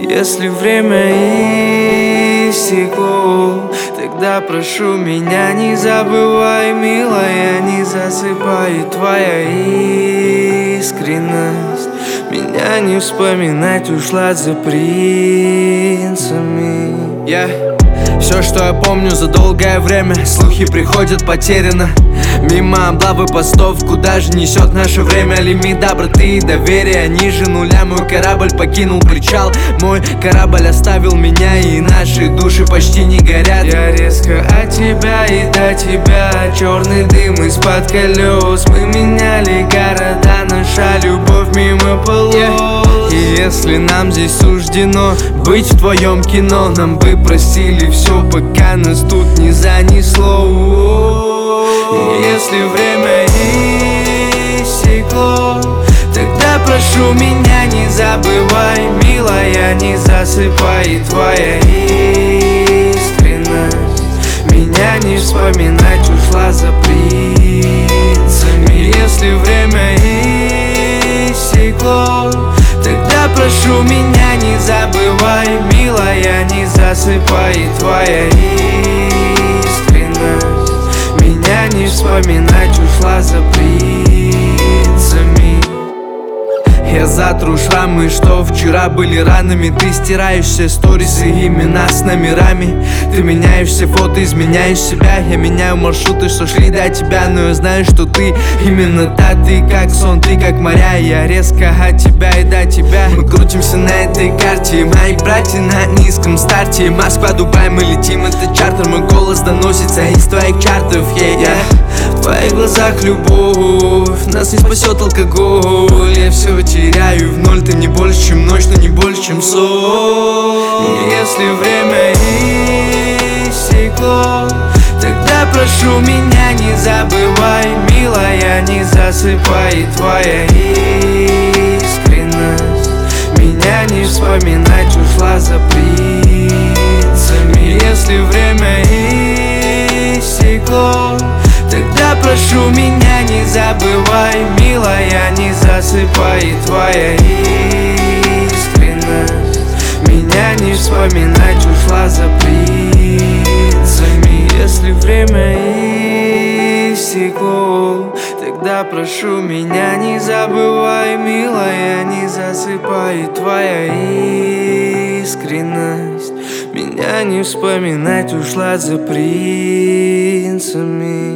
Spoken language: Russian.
Если время истекло, тогда прошу меня не забывай, милая, не засыпай твоя искренность. Меня не вспоминать, ушла за принцами. Все, что я помню за долгое время, слухи приходят потеряно. Мимо облавы постов, куда же несет наше время? Лимит доброты и доверия ниже нуля. Мой корабль покинул причал, мой корабль оставил меня, и наши души почти не горят. Я резко от тебя и до тебя, черный дым из-под колес. Мы меняли города, наша любовь мимо полос. И если нам здесь суждено быть в твоем кино, нам бы простили все, пока нас тут не занесло. Если время истекло, тогда прошу меня не забывай, милая, не засыпай твоя искренность. Меня не вспоминать, ушла за принцами. Если время истекло, тогда прошу меня не забывай, милая, не засыпай твоя искренность. Меня не вспоминать, ушла за принцами. Я затру шрамы, что вчера были ранами. Ты стираешь все сторисы, имена с номерами. Ты меняешь все фото, изменяешь себя. Я меняю маршруты, что шли до тебя. Но я знаю, что ты именно та. Ты как сон, ты как моря. Я резко от тебя и до тебя. Мы крутимся на этой карте. Мои братья на низком старте. Москва, Дубай, мы летим, это чартер. Мой голос доносится из твоих чартов. В твоих глазах любовь, нас не спасет алкоголь. Я все теряю в ноль, ты не больше, чем ночь, но не больше, чем сон. Если время истекло, тогда прошу меня не забывай, милая, не засыпай твоя искренность. Меня не вспоминать, ушла за принцами. Если время истекло, тогда прошу меня не забывай, милая, не засыпай твоя искренность. Меня не вспоминать, ушла за принцами. Если время истекло, тогда прошу меня не забывай, милая, не засыпай твоя искренность. Меня не вспоминать, ушла за принцами.